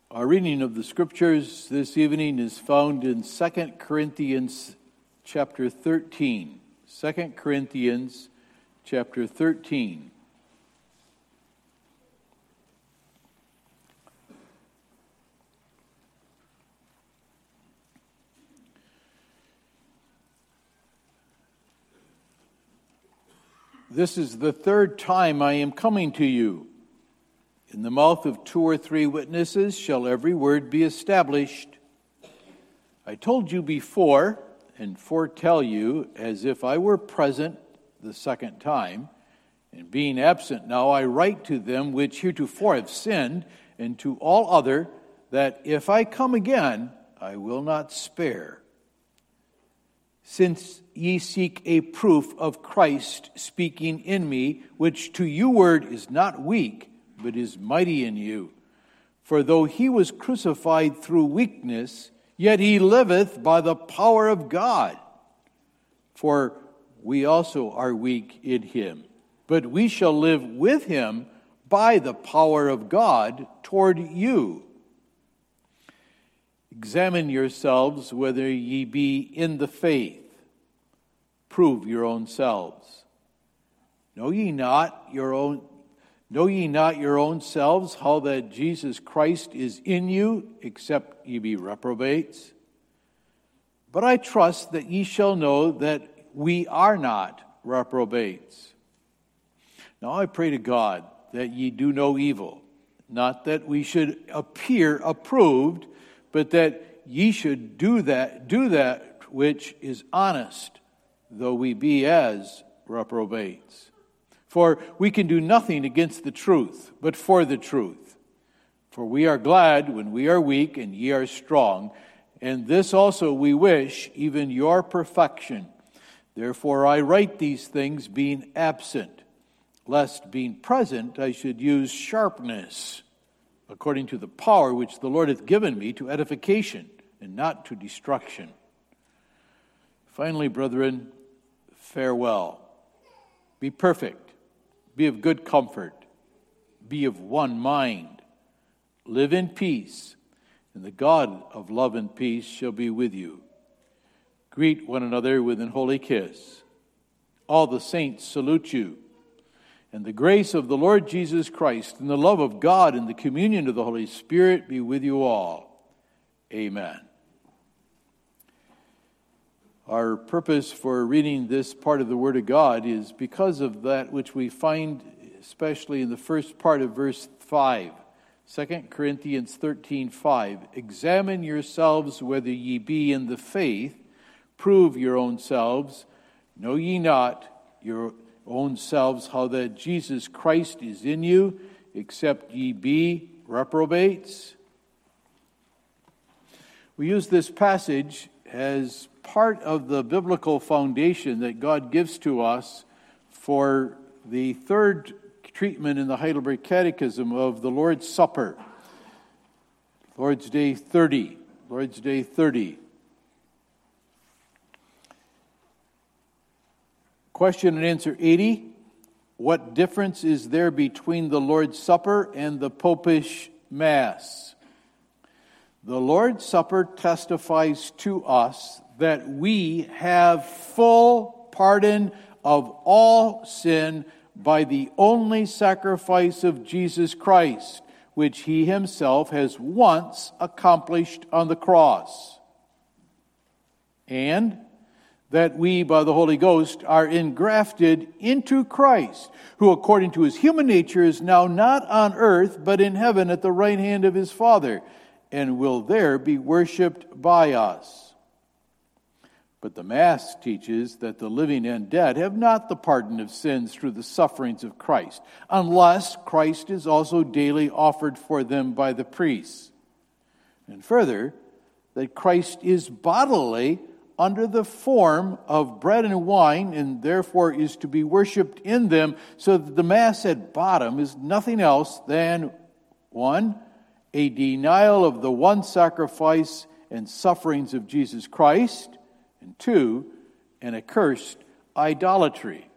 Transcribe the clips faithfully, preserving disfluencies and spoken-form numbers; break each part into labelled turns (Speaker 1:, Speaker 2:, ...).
Speaker 1: Our reading of the Scriptures this evening is found in Second Corinthians chapter thirteen. Second Corinthians chapter thirteen. This is the third time I am coming to you. In the mouth of two or three witnesses shall every word be established. I told you before, and foretell you, as if I were present the second time, and being absent now I write to them which heretofore have sinned, and to all other, that if I come again, I will not spare. Since ye seek a proof of Christ speaking in me, which to you word is not weak, but is mighty in you. For though he was crucified through weakness, yet he liveth by the power of God. For we also are weak in him, but we shall live with him by the power of God toward you. Examine yourselves whether ye be in the faith. Prove your own selves. Know ye not your own Know ye not your own selves how that Jesus Christ is in you, except ye be reprobates? But I trust that ye shall know that we are not reprobates. Now I pray to God that ye do no evil, not that we should appear approved, but that ye should do that, do that which is honest, though we be as reprobates. For we can do nothing against the truth, but for the truth. For we are glad when we are weak and ye are strong, and this also we wish, even your perfection. Therefore I write these things being absent, lest being present I should use sharpness, according to the power which the Lord hath given me to edification, and not to destruction. Finally, brethren, farewell. Be perfect. Be of good comfort. Be of one mind. Live in peace, and the God of love and peace shall be with you. Greet one another with an holy kiss. All the saints salute you. And the grace of the Lord Jesus Christ, and the love of God, and the communion of the Holy Spirit be with you all. Amen. Our purpose for reading this part of the Word of God is because of that which we find especially in the first part of verse five. Second Corinthians thirteen five. Examine yourselves whether ye be in the faith. Prove your own selves. Know ye not your own selves how that Jesus Christ is in you, except ye be reprobates? We use this passage as part of the biblical foundation that God gives to us for the third treatment in the Heidelberg Catechism of the Lord's Supper. Lord's Day thirty. Lord's Day thirty. Question and answer eighty. What difference is there between the Lord's Supper and the Popish Mass? The Lord's Supper testifies to us that we have full pardon of all sin by the only sacrifice of Jesus Christ, which he himself has once accomplished on the cross. And that we, by the Holy Ghost, are engrafted into Christ, who according to his human nature is now not on earth, but in heaven at the right hand of his Father, and will there be worshipped by us. But the Mass teaches that the living and dead have not the pardon of sins through the sufferings of Christ, unless Christ is also daily offered for them by the priests. And further, that Christ is bodily under the form of bread and wine, and therefore is to be worshipped in them, so that the Mass at bottom is nothing else than, one, a denial of the one sacrifice and sufferings of Jesus Christ, and two, an accursed idolatry.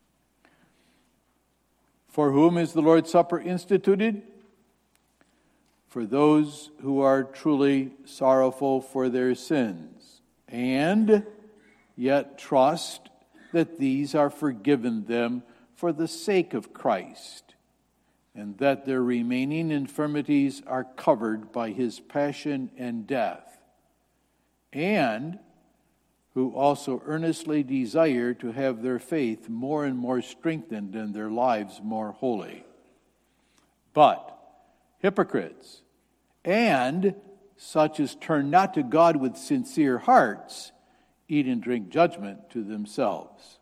Speaker 1: For whom is the Lord's Supper instituted? for those who are truly sorrowful for their sins, and yet trust that these are forgiven them for the sake of Christ, and that their remaining infirmities are covered by his passion and death, and who also earnestly desire to have their faith more and more strengthened and their lives more holy. But hypocrites and such as turn not to God with sincere hearts eat and drink judgment to themselves.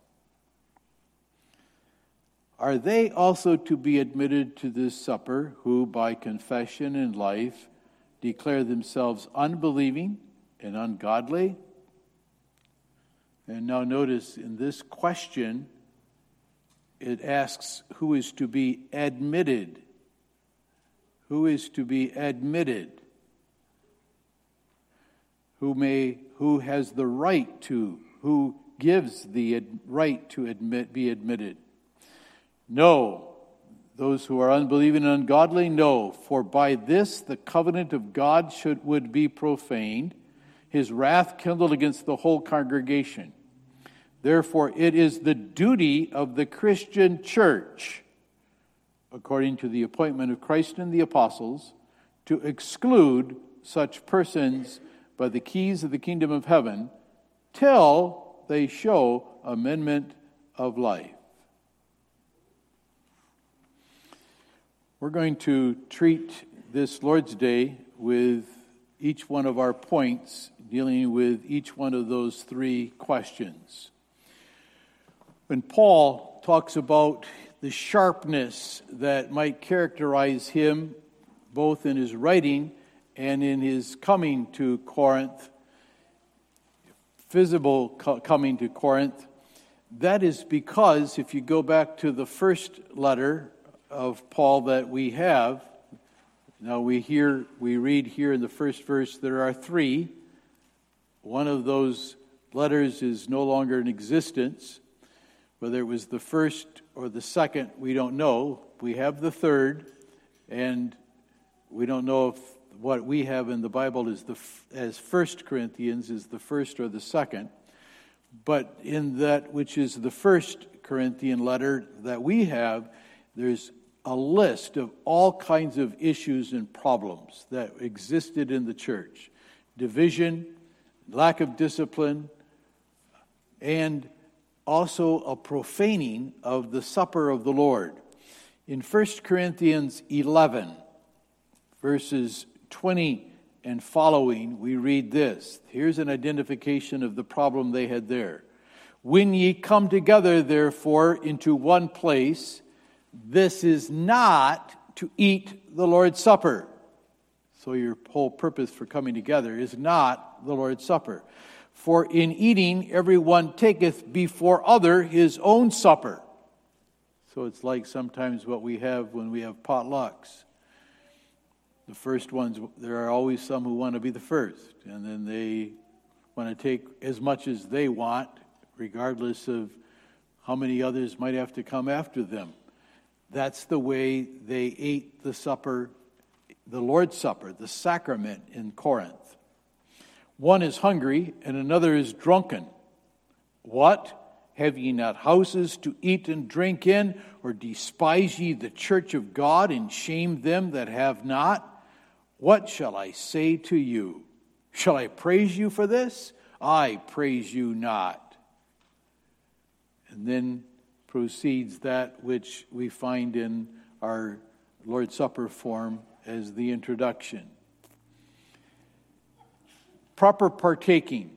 Speaker 1: Are they also to be admitted to this supper who by confession and life declare themselves unbelieving and ungodly? And now notice in this question, it asks who is to be admitted. Who is to be admitted? Who may, who has the right to, who gives the ad, right to admit, be admitted? No, those who are unbelieving and ungodly, no. For by this the covenant of God should would be profaned, his wrath kindled against the whole congregation. Therefore, it is the duty of the Christian church, according to the appointment of Christ and the apostles, to exclude such persons by the keys of the kingdom of heaven till they show amendment of life. We're going to treat this Lord's Day with each one of our points, dealing with each one of those three questions. When Paul talks about the sharpness that might characterize him, both in his writing and in his coming to Corinth, visible coming to Corinth, that is because if you go back to the first letter of Paul that we have, now we hear, we read here in the first verse, there are three. One of those letters is no longer in existence. Whether it was the first or the second, we don't know. We have the third, and we don't know if what we have in the Bible is the as First Corinthians is the first or the second. But in that which is the First Corinthian letter that we have, there's a list of all kinds of issues and problems that existed in the church. Division, lack of discipline, and also a profaning of the supper of the Lord. In First Corinthians eleven, verses twenty and following, we read this. Here's an identification of the problem they had there. When ye come together, therefore, into one place, this is not to eat the Lord's Supper. So your whole purpose for coming together is not the Lord's Supper. For in eating, everyone taketh before other his own supper. So it's like sometimes what we have when we have potlucks. The first ones, there are always some who want to be the first. And then they want to take as much as they want, regardless of how many others might have to come after them. That's the way they ate the supper, the Lord's Supper, the sacrament in Corinth. One is hungry, and another is drunken. What? Have ye not houses to eat and drink in? Or despise ye the church of God, and shame them that have not? What shall I say to you? Shall I praise you for this? I praise you not. And then proceeds that which we find in our Lord's Supper form as the introduction. Proper partaking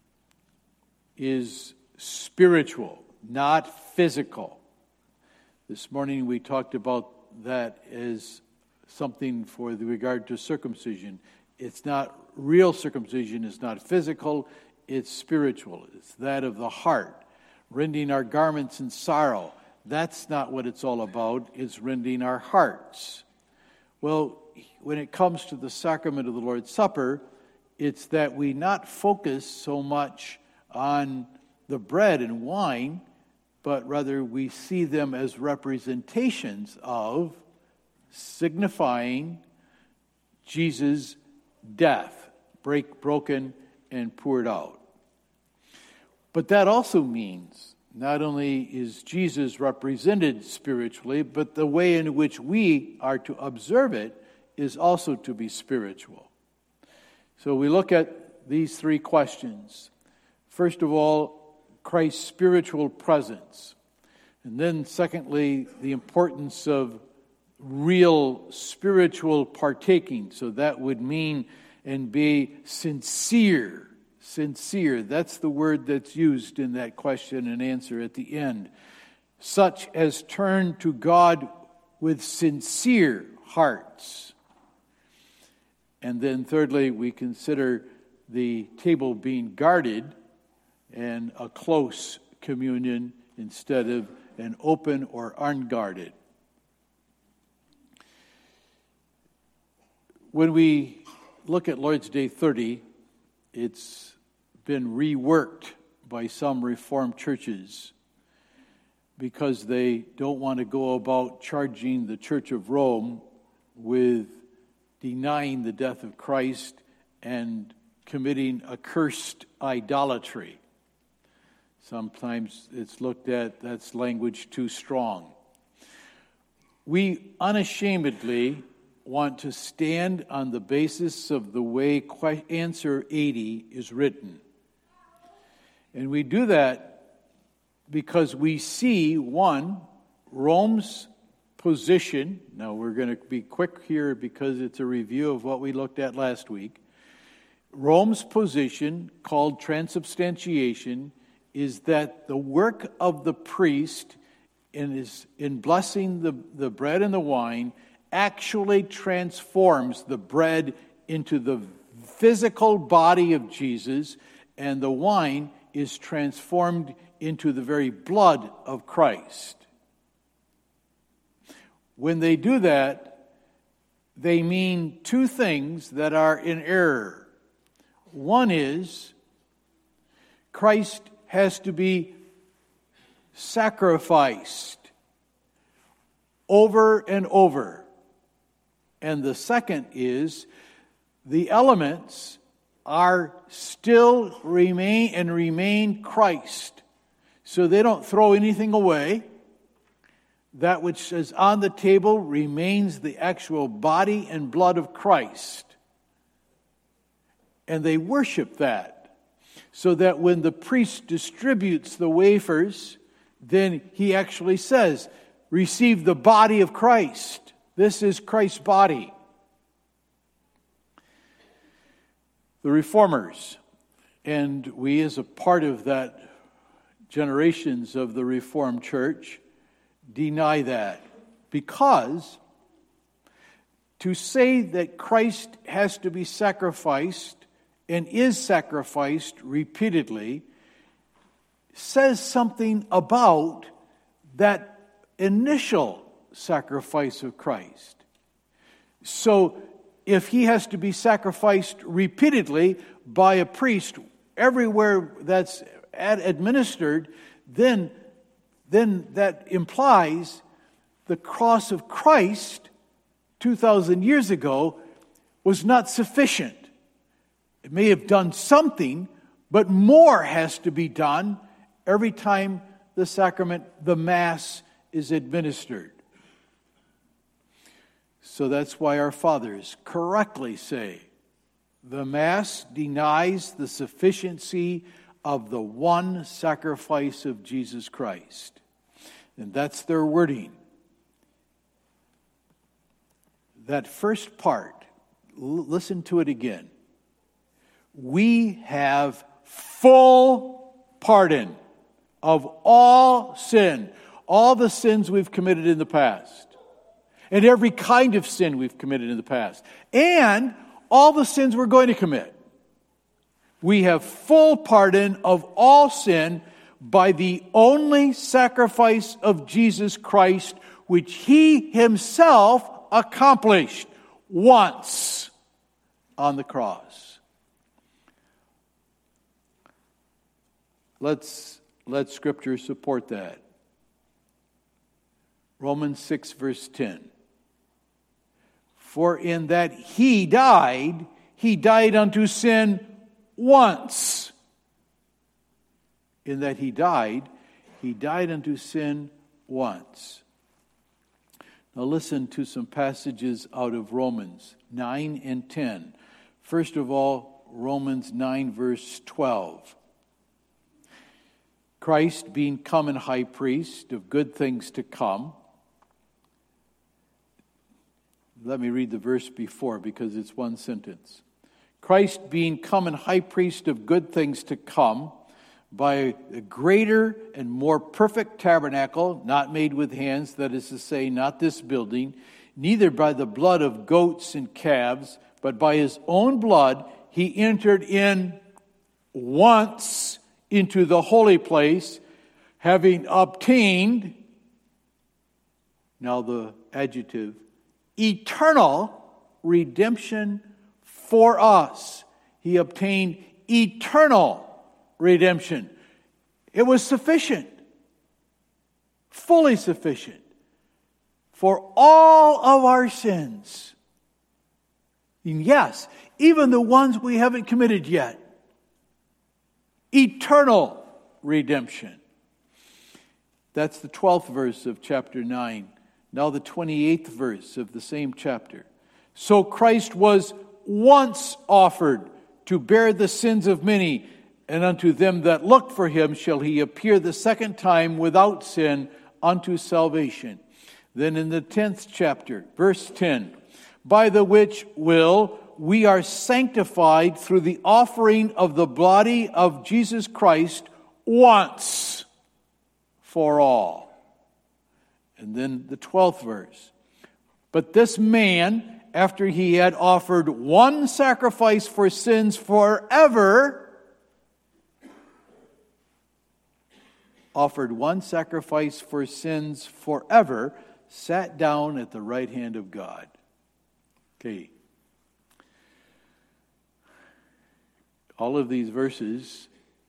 Speaker 1: is spiritual, not physical. This morning we talked about that as something for the regard to circumcision. It's not real circumcision, it's not physical, it's spiritual. It's that of the heart. Rending our garments in sorrow. That's not what it's all about. It's rending our hearts. Well, when it comes to the sacrament of the Lord's Supper, it's that we not focus so much on the bread and wine, but rather we see them as representations of, signifying Jesus' death, break, broken and poured out. But that also means not only is Jesus represented spiritually, but the way in which we are to observe it is also to be spiritual. So we look at these three questions. First of all, Christ's spiritual presence. And then secondly, the importance of real spiritual partaking. So that would mean and be sincere. Sincere. That's the word that's used in that question and answer at the end. Such as turn to God with sincere hearts. And then thirdly, we consider the table being guarded and a close communion instead of an open or unguarded. When we look at Lord's Day thirty, it's been reworked by some Reformed churches because they don't want to go about charging the Church of Rome with denying the death of Christ and committing accursed idolatry. Sometimes it's looked at, that's language too strong. We unashamedly want to stand on the basis of the way answer eighty is written. And we do that because we see, one, Rome's position. Now we're going to be quick here because it's a review of what we looked at last week. Rome's position, called transubstantiation, is that the work of the priest in, his, in blessing the, the bread and the wine actually transforms the bread into the physical body of Jesus, and the wine is transformed into the very blood of Christ. When they do that, they mean two things that are in error. One is Christ has to be sacrificed over and over. And the second is the elements are still remain and remain Christ. So they don't throw anything away. That which is on the table remains the actual body and blood of Christ. And they worship that. So that when the priest distributes the wafers, then he actually says, receive the body of Christ. This is Christ's body. The Reformers, and we as a part of that generations of the Reformed Church, deny that. Because to say that Christ has to be sacrificed and is sacrificed repeatedly says something about that initial sacrifice of Christ. So if he has to be sacrificed repeatedly by a priest everywhere that's administered, then, then that implies the cross of Christ two thousand years ago was not sufficient. It may have done something, but more has to be done every time the sacrament, the Mass, is administered. So that's why our fathers correctly say, the Mass denies the sufficiency of the one sacrifice of Jesus Christ. And that's their wording. That first part, l- listen to it again. We have full pardon of all sin, all the sins we've committed in the past, and every kind of sin we've committed in the past, and all the sins we're going to commit. We have full pardon of all sin by the only sacrifice of Jesus Christ, which he himself accomplished once on the cross. Let's let Scripture support that. Romans six, verse ten. For in that he died, he died unto sin once. In that he died, he died unto sin once. Now listen to some passages out of Romans nine and ten. First of all, Romans nine, verse twelve. Christ being come and high priest of good things to come. Let me read the verse before because it's one sentence. Christ being come and high priest of good things to come, by a greater and more perfect tabernacle, not made with hands, that is to say, not this building, neither by the blood of goats and calves, but by his own blood he entered in once into the holy place, having obtained, now the adjective, eternal redemption for us. He obtained eternal redemption. It was sufficient, fully sufficient for all of our sins. And yes, even the ones we haven't committed yet. Eternal redemption. That's the twelfth verse of chapter nine. Now the twenty-eighth verse of the same chapter. So Christ was once offered to bear the sins of many, and unto them that look for him shall he appear the second time without sin unto salvation. Then in the tenth chapter, verse ten, by the which will we are sanctified through the offering of the body of Jesus Christ once for all. And then the twelfth verse. But this man, after he had offered one sacrifice for sins forever, offered one sacrifice for sins forever, sat down at the right hand of God. Okay. All of these verses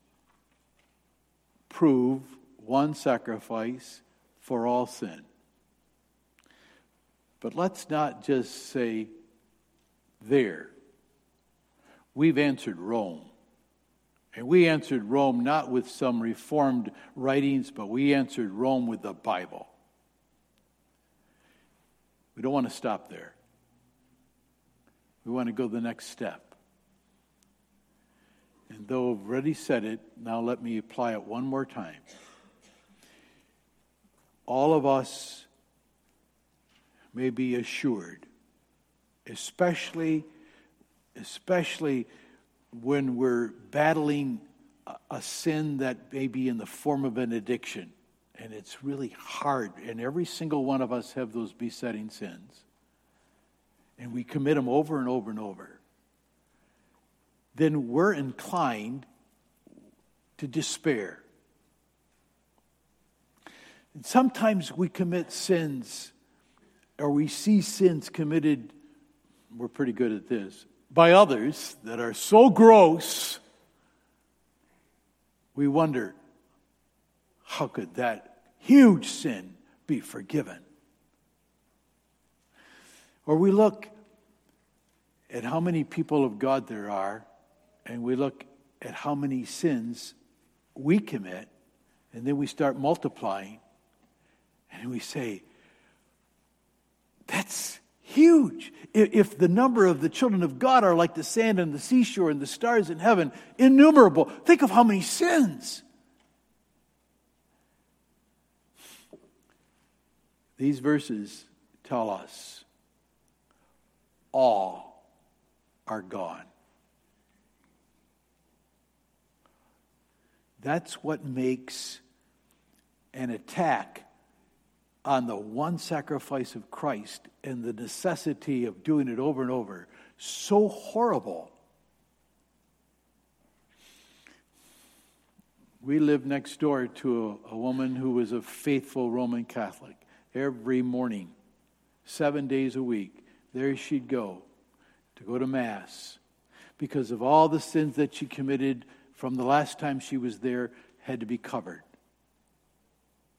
Speaker 1: prove one sacrifice for all sin. But let's not just say, there. We've answered Rome. And we answered Rome not with some reformed writings, but we answered Rome with the Bible. We don't want to stop there. We want to go the next step. And though I've already said it, now let me apply it one more time. All of us may be assured, especially, especially when we're battling a, a sin that may be in the form of an addiction. And it's really hard. And every single one of us have those besetting sins. And we commit them over and over and over. Then we're inclined to despair. And sometimes we commit sins, or we see sins committed, we're pretty good at this, by others that are so gross, we wonder, how could that huge sin be forgiven? Or we look at how many people of God there are, and we look at how many sins we commit, and then we start multiplying, and we say, that's huge. If the number of the children of God are like the sand on the seashore and the stars in heaven, innumerable, think of how many sins. These verses tell us all are gone. That's what makes an attack on the one sacrifice of Christ and the necessity of doing it over and over so horrible. We lived next door to a, a woman who was a faithful Roman Catholic. Every morning, seven days a week, there she'd go to go to Mass because of all the sins that she committed from the last time she was there had to be covered.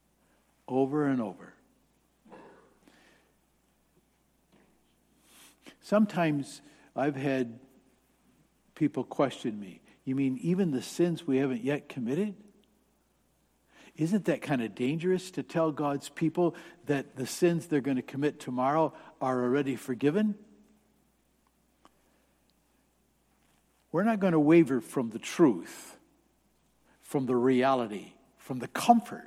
Speaker 1: Over and over. Sometimes I've had people question me. You mean even the sins we haven't yet committed? Isn't that kind of dangerous to tell God's people that the sins they're going to commit tomorrow are already forgiven? We're not going to waver from the truth, from the reality, from the comfort.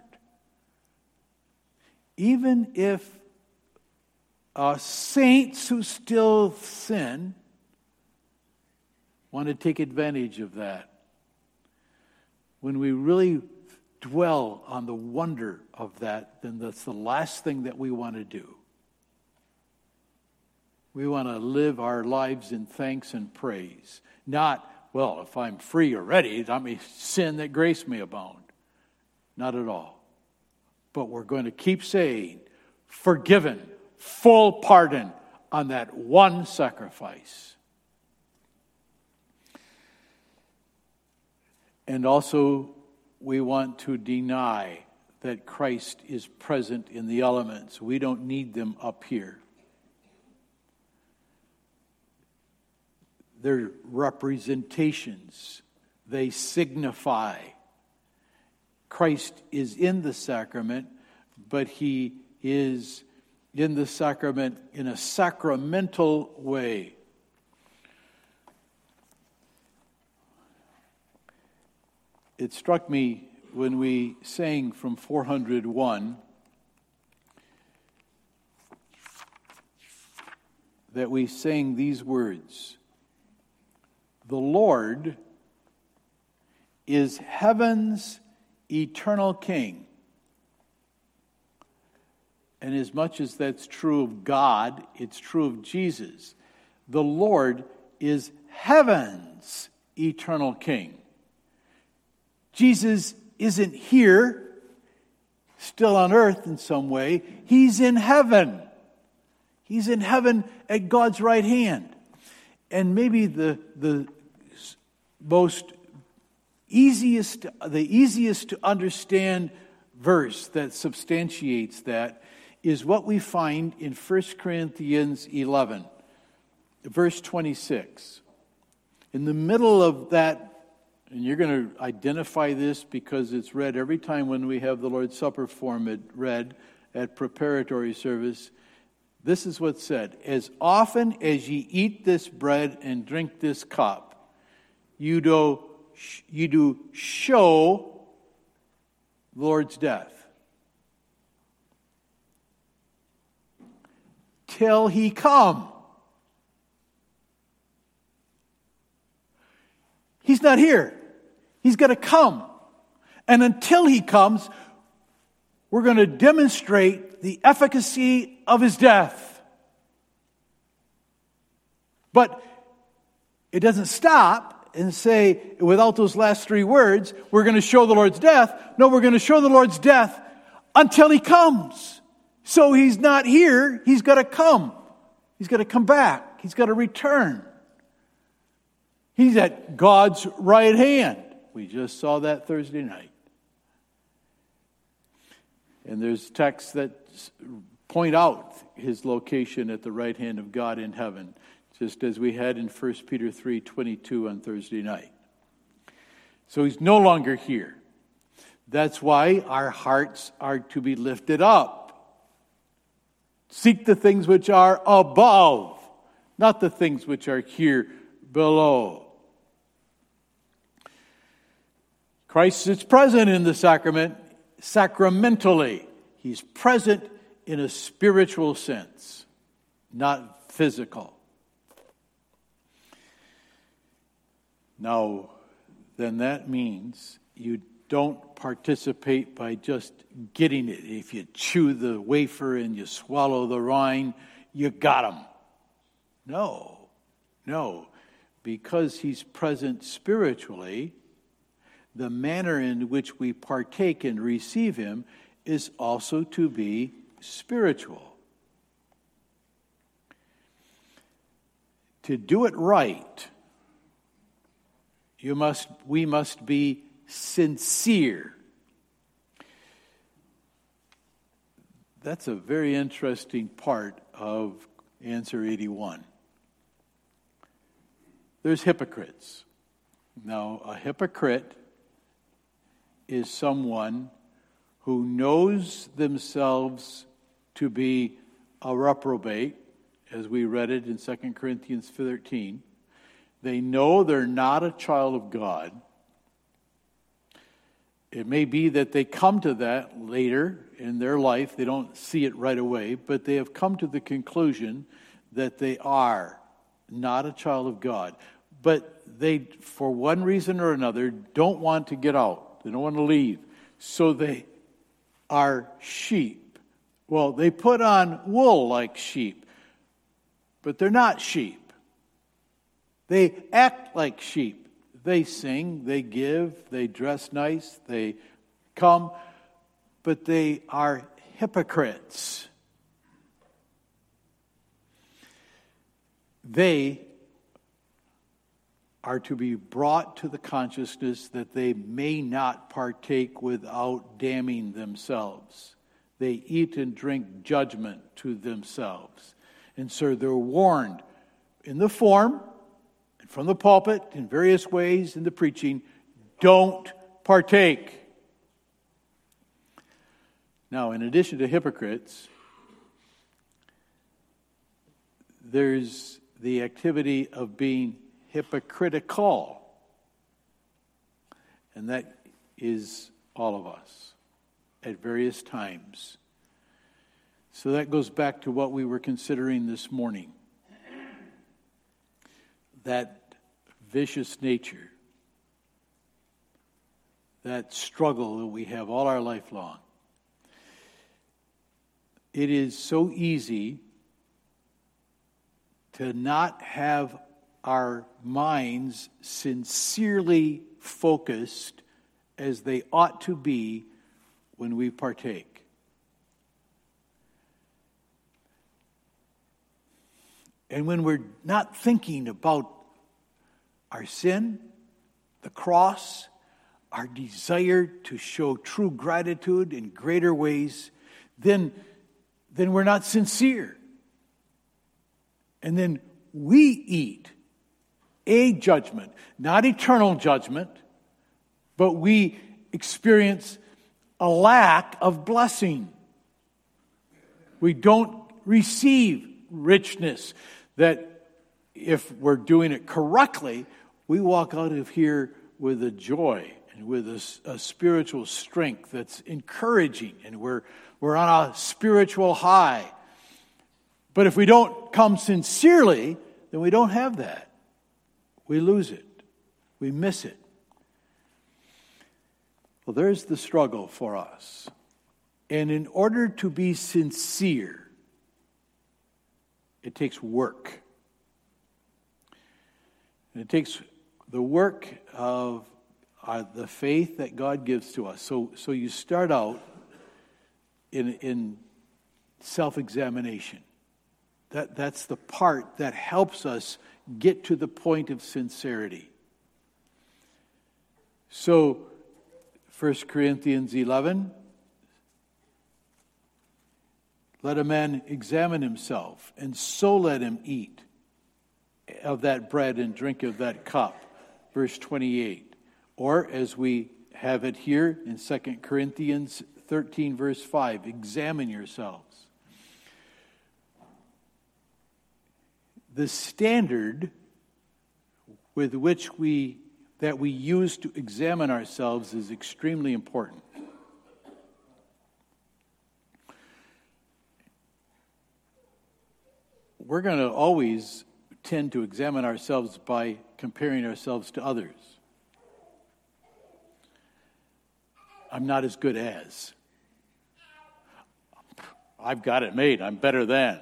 Speaker 1: Even if uh, saints who still sin want to take advantage of that, when we really dwell on the wonder of that, then that's the last thing that we want to do. We want to live our lives in thanks and praise. Not, well, if I'm free already, let me sin that grace may abound. Not at all. But we're going to keep saying, forgiven, full pardon on that one sacrifice. And also, we want to deny that Christ is present in the elements. We don't need them up here. They're representations. They signify. Christ is in the sacrament, but he is in the sacrament in a sacramental way. It struck me when we sang from four hundred one that we sang these words: "The Lord is heaven's eternal King." And as much as that's true of God, it's true of Jesus. The Lord is heaven's eternal King. Jesus isn't here, still on earth in some way. He's in heaven. He's in heaven at God's right hand. And maybe the the most easiest, the easiest to understand verse that substantiates that is what we find in First Corinthians eleven, verse twenty-six. In the middle of that, and you're going to identify this because it's read every time when we have the Lord's Supper form read at preparatory service. This is what's said: "As often as ye eat this bread and drink this cup, you do, you do show the Lord's death till he come." He's not here. He's going to come. And until he comes, we're going to demonstrate the efficacy of his death. But it doesn't stop and say, without those last three words, we're going to show the Lord's death. No, we're going to show the Lord's death until he comes. So he's not here. He's got to come. He's got to come back. He's got to return. He's at God's right hand. We just saw that Thursday night. And there's texts that point out his location at the right hand of God in heaven, just as we had in First Peter three twenty-two on Thursday night. So he's no longer here. That's why our hearts are to be lifted up. Seek the things which are above, not the things which are here below. Christ is present in the sacrament sacramentally. He's present in a spiritual sense, not physical. Now, then that means you don't participate by just getting it. If you chew the wafer and you swallow the rind, you got him. No, no. Because he's present spiritually, the manner in which we partake and receive him is also to be spiritual. To do it right, you must, we must be sincere. That's a very interesting part of answer eighty-one. there's hypocrites. Now, a hypocrite is someone who knows themselves to be a reprobate, as we read it in Second Corinthians thirteen. They know they're not a child of God. It may be that they come to that later in their life. They don't see it right away, but they have come to the conclusion that they are not a child of God. But they, for one reason or another, don't want to get out. They don't want to leave. So they are sheep. Well, they put on wool like sheep, but they're not sheep. They act like sheep. They sing, they give, they dress nice, they come, but they are hypocrites. They are to be brought to the consciousness that they may not partake without damning themselves. They eat and drink judgment to themselves. And so they're warned in the form, and from the pulpit, in various ways in the preaching, don't partake. Now, in addition to hypocrites, there's the activity of being hypocritical. And that is all of us at various times. So that goes back to what we were considering this morning. That vicious nature, that struggle that we have all our life long. It is so easy to not have our minds sincerely focused as they ought to be when we partake. And when we're not thinking about our sin, the cross, our desire to show true gratitude in greater ways, then, then we're not sincere. And then we eat a judgment, not eternal judgment, but we experience a lack of blessing. We don't receive richness that if we're doing it correctly, we walk out of here with a joy and with a, a spiritual strength that's encouraging, and we're, we're on a spiritual high. But if we don't come sincerely, then we don't have that. We lose it. We miss it. Well, there's the struggle for us. And in order to be sincere, it takes work. And it takes the work of uh, the faith that God gives to us. So, so you start out in, in self-examination. That, that's the part that helps us get to the point of sincerity. So, First Corinthians eleven, let a man examine himself, and so let him eat of that bread and drink of that cup. Verse twenty-eight. Or, as we have it here in Second Corinthians thirteen, verse five, examine yourselves. The standard with which we that we use to examine ourselves is extremely important. We're going to always tend to examine ourselves by comparing ourselves to others. I'm not as good as. I've got it made. I'm better than.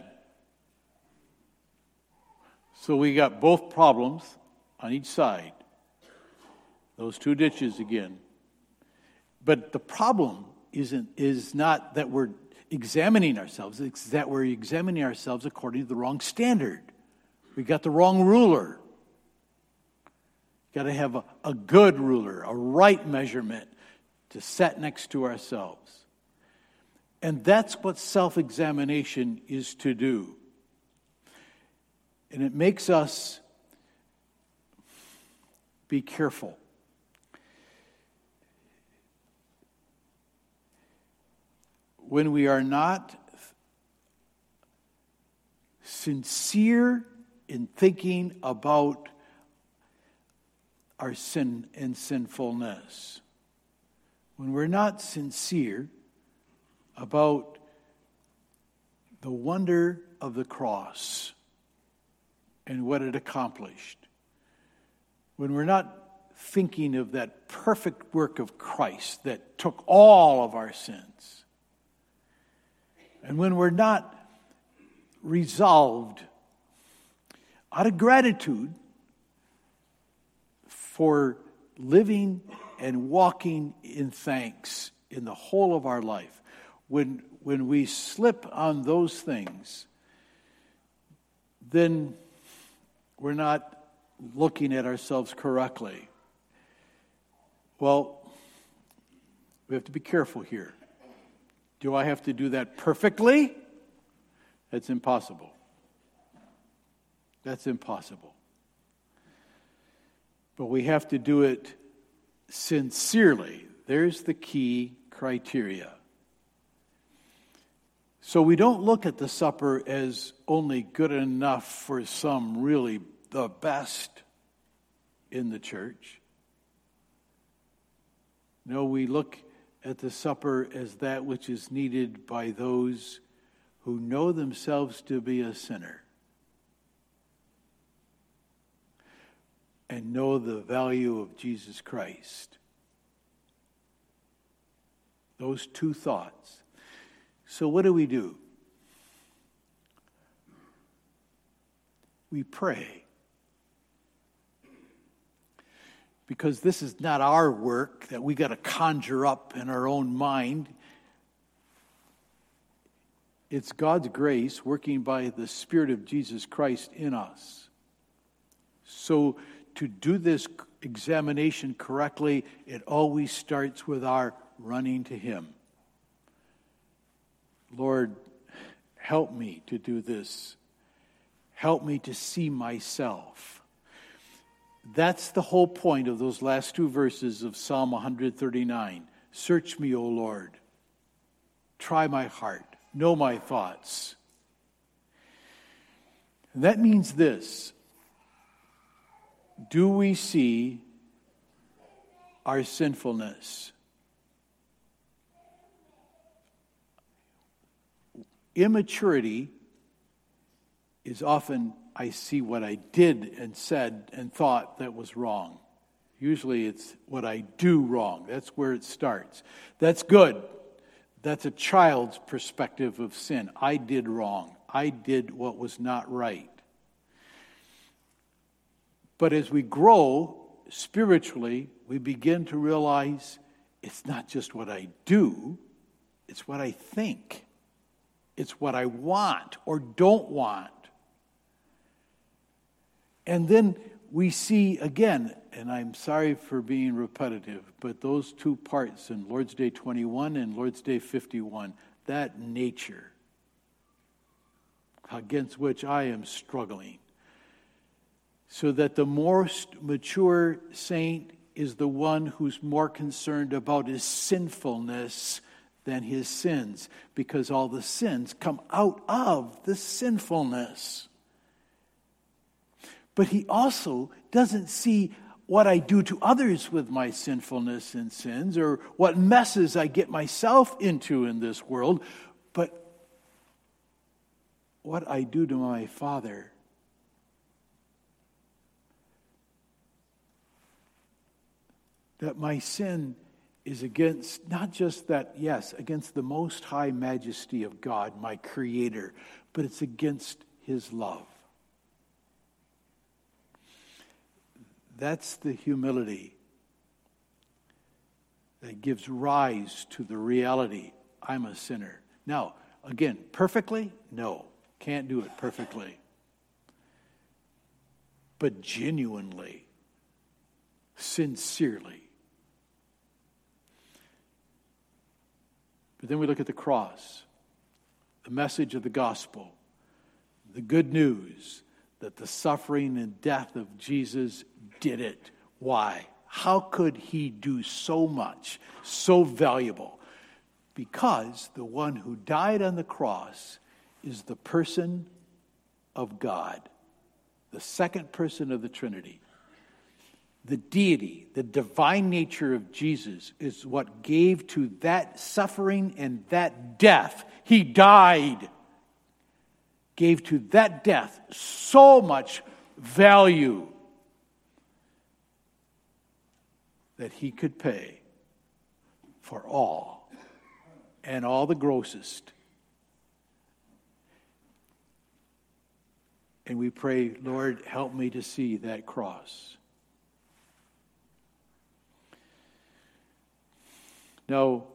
Speaker 1: So we got both problems on each side. Those two ditches again. But the problem isn't is not that we're examining ourselves, it's that we're examining ourselves according to the wrong standard. We got the wrong ruler. Got to have a, a good ruler, a right measurement to set next to ourselves. And that's what self-examination is to do. And it makes us be careful. When we are not sincere in thinking about our sin and sinfulness, when we're not sincere about the wonder of the cross and what it accomplished, when we're not thinking of that perfect work of Christ that took all of our sins, and when we're not resolved out of gratitude for living and walking in thanks in the whole of our life, when when we slip on those things, then we're not looking at ourselves correctly. Well, we have to be careful here. Do I have to do that perfectly? That's impossible. That's impossible. But we have to do it sincerely. There's the key criteria. So we don't look at the supper as only good enough for some really the best in the church. No, we look at the supper as that which is needed by those who know themselves to be a sinner and know the value of Jesus Christ. Those two thoughts. So what do we do? We pray. Because this is not our work that we got to conjure up in our own mind. It's God's grace working by the Spirit of Jesus Christ in us. So to do this examination correctly, it always starts with our running to Him. Lord, help me to do this. Help me to see myself. That's the whole point of those last two verses of Psalm one thirty-nine. Search me, O Lord. Try my heart. Know my thoughts. And that means this. Do we see our sinfulness? Immaturity is often, I see what I did and said and thought that was wrong. Usually it's what I do wrong. That's where it starts. That's good. That's a child's perspective of sin. I did wrong. I did what was not right. But as we grow spiritually, we begin to realize it's not just what I do, it's what I think. It's what I want or don't want. And then we see again, and I'm sorry for being repetitive, but those two parts in Lord's Day twenty-one and Lord's Day fifty-one, that nature against which I am struggling. So that the most mature saint is the one who's more concerned about his sinfulness than his sins, because all the sins come out of the sinfulness. But he also doesn't see what I do to others with my sinfulness and sins, or what messes I get myself into in this world, but what I do to my Father. That my sin is against, not just that, yes, against the most high majesty of God, my Creator, but it's against His love. That's the humility that gives rise to the reality, I'm a sinner. Now, again, perfectly? No, can't do it perfectly. But genuinely, sincerely. But then we look at the cross, the message of the gospel, the good news that the suffering and death of Jesus did it, Why? How could he do so much, so valuable? Because the one who died on the cross is the person of God, the second person of the Trinity. The deity, the divine nature of Jesus is what gave to that suffering and that death. He died. Gave to that death so much value that he could pay for all, and all the grossest. And we pray, Lord, help me to see that cross. Now,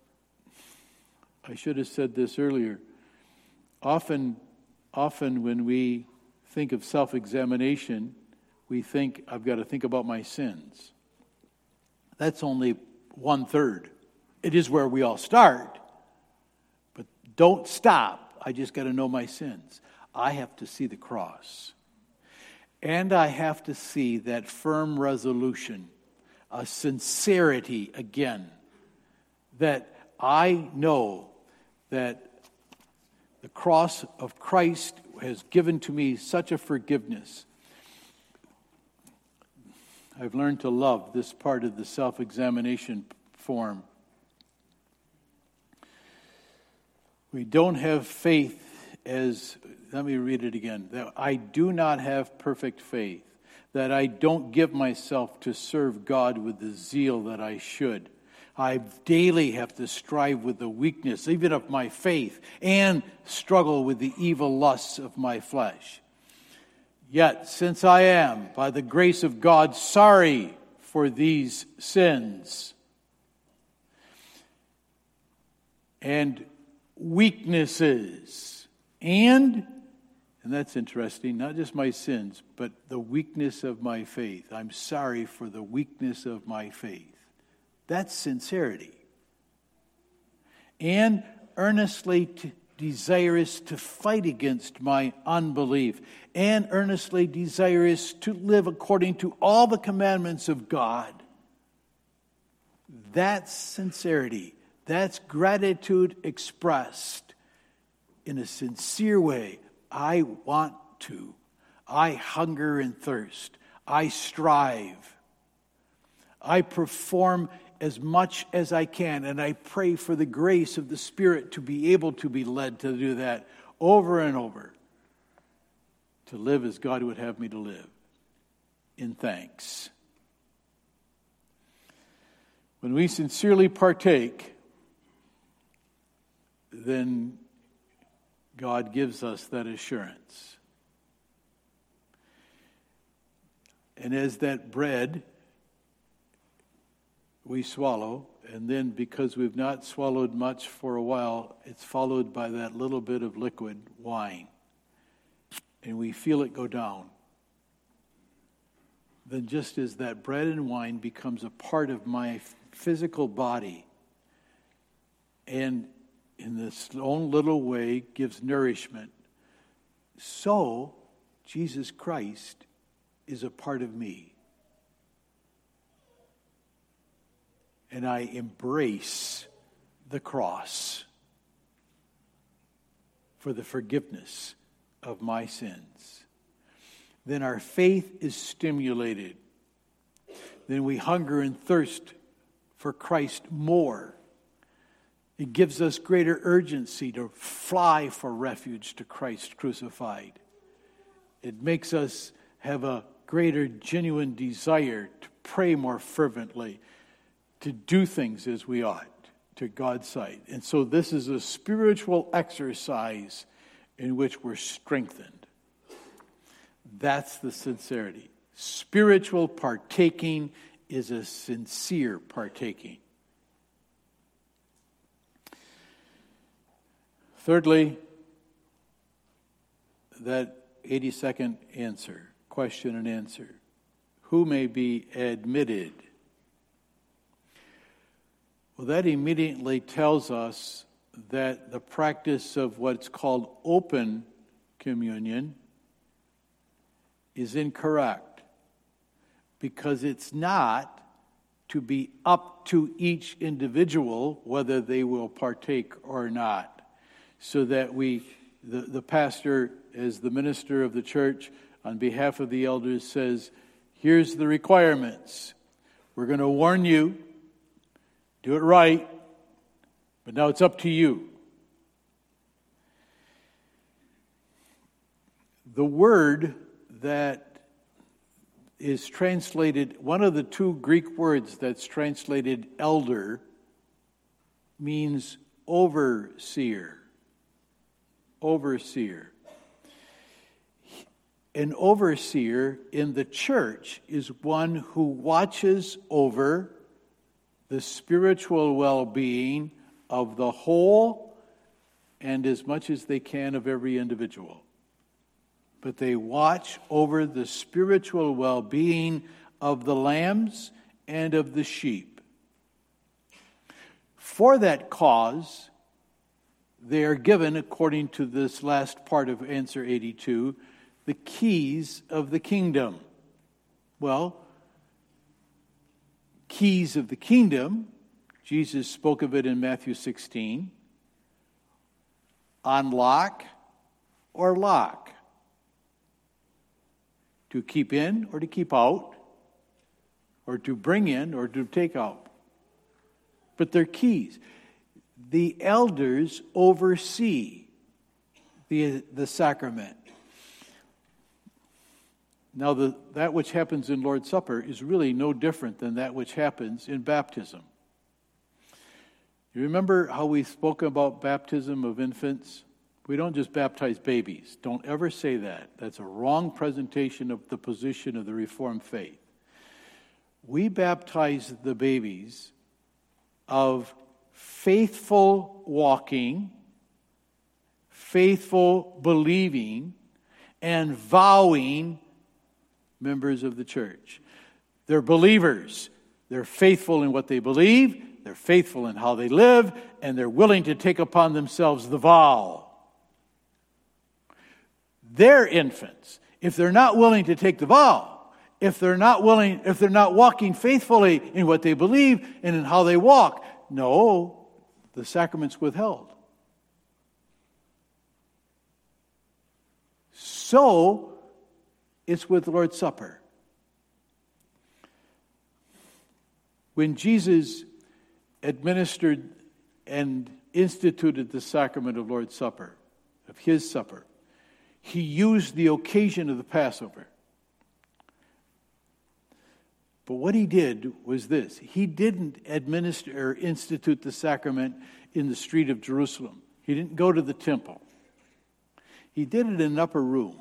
Speaker 1: I should have said this earlier. Often, often when we think of self-examination, we think, I've got to think about my sins. That's only one-third. It is where we all start. But don't stop. I just got to know my sins. I have to see the cross. And I have to see that firm resolution, a sincerity again, that I know that the cross of Christ has given to me such a forgiveness. I've learned to love this part of the self-examination form. We don't have faith as, let me read it again, that I do not have perfect faith, that I don't give myself to serve God with the zeal that I should. I daily have to strive with the weakness, even of my faith, and struggle with the evil lusts of my flesh. Yet, since I am, by the grace of God, sorry for these sins and weaknesses, and, and that's interesting, not just my sins, but the weakness of my faith. I'm sorry for the weakness of my faith. That's sincerity. And earnestly to desirous to fight against my unbelief, and earnestly desirous to live according to all the commandments of God. That's sincerity. That's gratitude expressed in a sincere way. I want to. I hunger and thirst. I strive. I perform as much as I can, and I pray for the grace of the Spirit to be able to be led to do that over and over, to live as God would have me to live, in thanks. When we sincerely partake, then God gives us that assurance. And as that bread we swallow, and then because we've not swallowed much for a while, it's followed by that little bit of liquid wine, and we feel it go down. Then just as that bread and wine becomes a part of my physical body, and in this own little way gives nourishment, so Jesus Christ is a part of me. And I embrace the cross for the forgiveness of my sins. Then our faith is stimulated. Then we hunger and thirst for Christ more. It gives us greater urgency to fly for refuge to Christ crucified. It makes us have a greater genuine desire to pray more fervently, to do things as we ought to God's sight. And so this is a spiritual exercise in which we're strengthened. That's the sincerity. Spiritual partaking is a sincere partaking. Thirdly, that eighty-second answer, question and answer. Who may be admitted? Well, that immediately tells us that the practice of what's called open communion is incorrect, because it's not to be up to each individual whether they will partake or not. So that we, the, the pastor, as the minister of the church, on behalf of the elders, says, here's the requirements. We're going to warn you. Do it right. But now it's up to you. The word that is translated, one of the two Greek words that's translated elder, means overseer. Overseer. An overseer in the church is one who watches over the spiritual well-being of the whole and as much as they can of every individual. But they watch over the spiritual well-being of the lambs and of the sheep. For that cause, they are given, according to this last part of answer eighty-two, the keys of the kingdom. Well, keys of the kingdom, Jesus spoke of it in Matthew sixteen. Unlock or lock. To keep in or to keep out, or to bring in or to take out. But they're keys. The elders oversee the, the sacrament. Now, the, that which happens in Lord's Supper is really no different than that which happens in baptism. You remember how we spoke about baptism of infants? We don't just baptize babies. Don't ever say that. That's a wrong presentation of the position of the Reformed faith. We baptize the babies of faithful walking, faithful believing, and vowing members of the church. They're believers. They're faithful in what they believe. They're faithful in how they live. And they're willing to take upon themselves the vow. They're infants. If they're not willing to take the vow, if they're not willing, if they're not walking faithfully in what they believe and in how they walk, no, the sacrament's withheld. So, it's with the Lord's Supper. When Jesus administered and instituted the sacrament of Lord's Supper, of his supper, he used the occasion of the Passover. But what he did was this. He didn't administer or institute the sacrament in the street of Jerusalem. He didn't go to the temple. He did it in an upper room.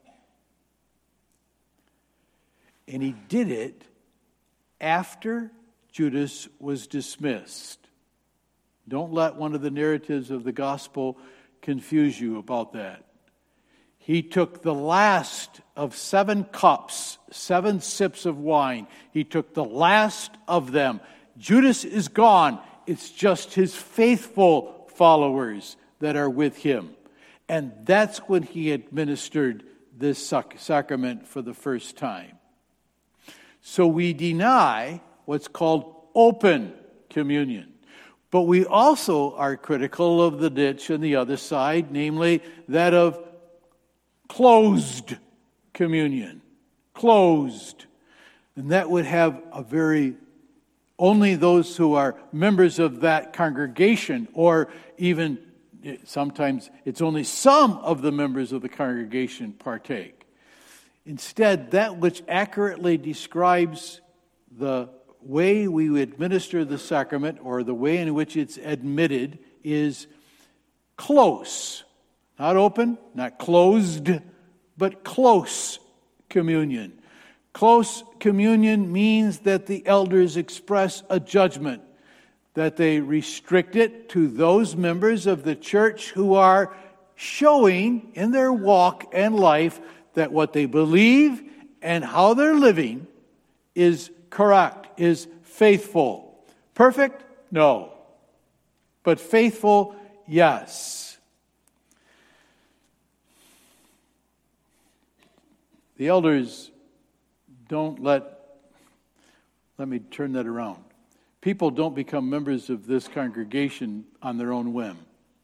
Speaker 1: And he did it after Judas was dismissed. Don't let one of the narratives of the gospel confuse you about that. He took the last of seven cups, seven sips of wine. He took the last of them. Judas is gone. It's just his faithful followers that are with him. And that's when he administered this sac- sacrament for the first time. So we deny what's called open communion. But we also are critical of the ditch on the other side, namely that of closed communion. Closed. And that would have a very, only those who are members of that congregation, or even sometimes it's only some of the members of the congregation partake. Instead, that which accurately describes the way we administer the sacrament, or the way in which it's admitted, is close. Not open, not closed, but close communion. Close communion means that the elders express a judgment, that they restrict it to those members of the church who are showing in their walk and life that what they believe and how they're living is correct, is faithful. Perfect? No. But faithful? Yes. The elders don't let Let me turn that around. People don't become members of this congregation on their own whim.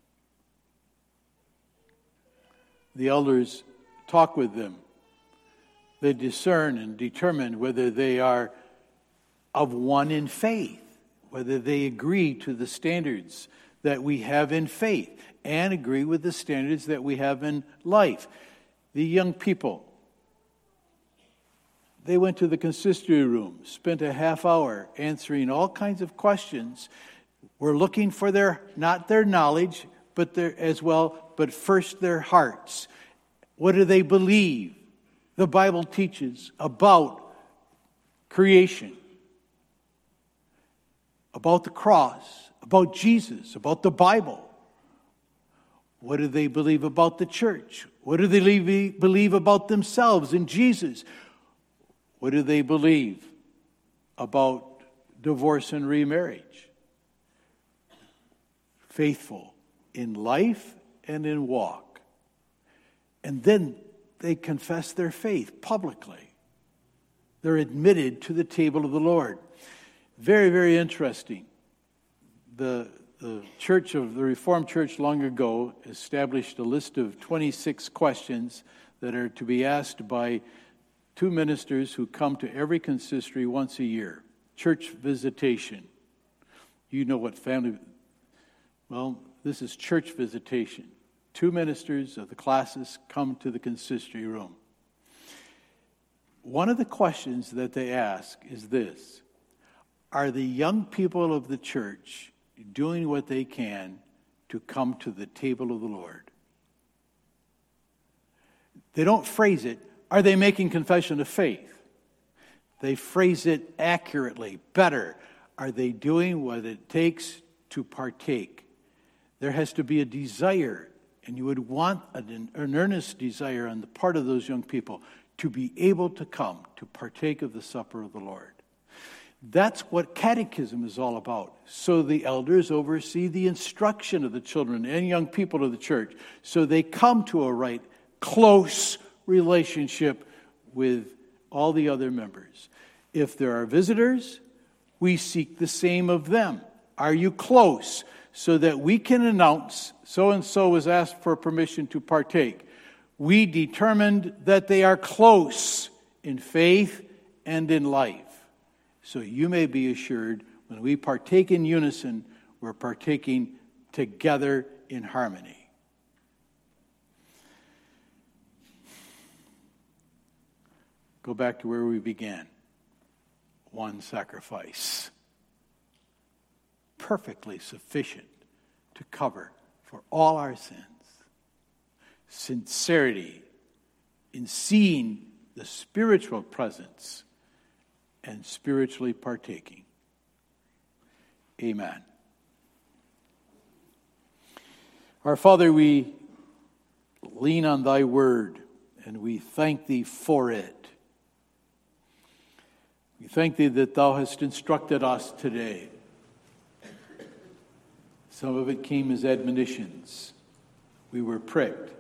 Speaker 1: The elders talk with them. They discern and determine whether they are of one in faith, whether they agree to the standards that we have in faith and agree with the standards that we have in life. The young people, they went to the consistory room, spent a half hour answering all kinds of questions. We're looking for their, not their knowledge, but their, as well, but first their hearts. What do they believe? The Bible teaches about creation, about the cross, about Jesus, about the Bible. What do they believe about the church? What do they believe about themselves and Jesus? What do they believe about divorce and remarriage? Faithful in life and in walk. And then they confess their faith publicly. They're admitted to the table of the Lord. Very, very interesting. The, the church of the Reformed Church long ago established a list of twenty-six questions that are to be asked by two ministers who come to every consistory once a year. Church visitation. You know what family... Well, this is church visitation. Two ministers of the classes come to the consistory room. One of the questions that they ask is this: are the young people of the church doing what they can to come to the table of the Lord? They don't phrase it, are they making confession of faith? They phrase it accurately, better. Are they doing what it takes to partake? There has to be a desire, and you would want an, an earnest desire on the part of those young people to be able to come to partake of the supper of the Lord. That's what catechism is all about. So the elders oversee the instruction of the children and young people of the church, so they come to a right, close relationship with all the other members. If there are visitors, we seek the same of them. Are you close? So that we can announce, so-and-so was asked for permission to partake. We determined that they are close in faith and in life. So you may be assured when we partake in unison, we're partaking together in harmony. Go back to where we began. One sacrifice. Perfectly sufficient to cover for all our sins. Sincerity in seeing the spiritual presence and spiritually partaking. Amen. Our Father, we lean on thy word and we thank thee for it. We thank thee that thou hast instructed us today. Some of it came as admonitions. We were pricked.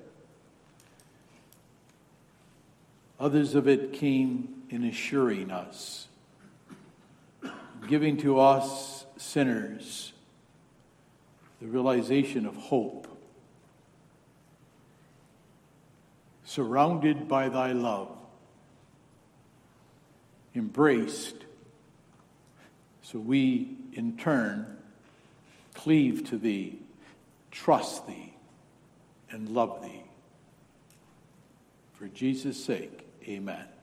Speaker 1: Others of it came in assuring us, giving to us sinners the realization of hope, surrounded by thy love, embraced, so we in turn cleave to thee, trust thee, and love thee. For Jesus' sake, amen.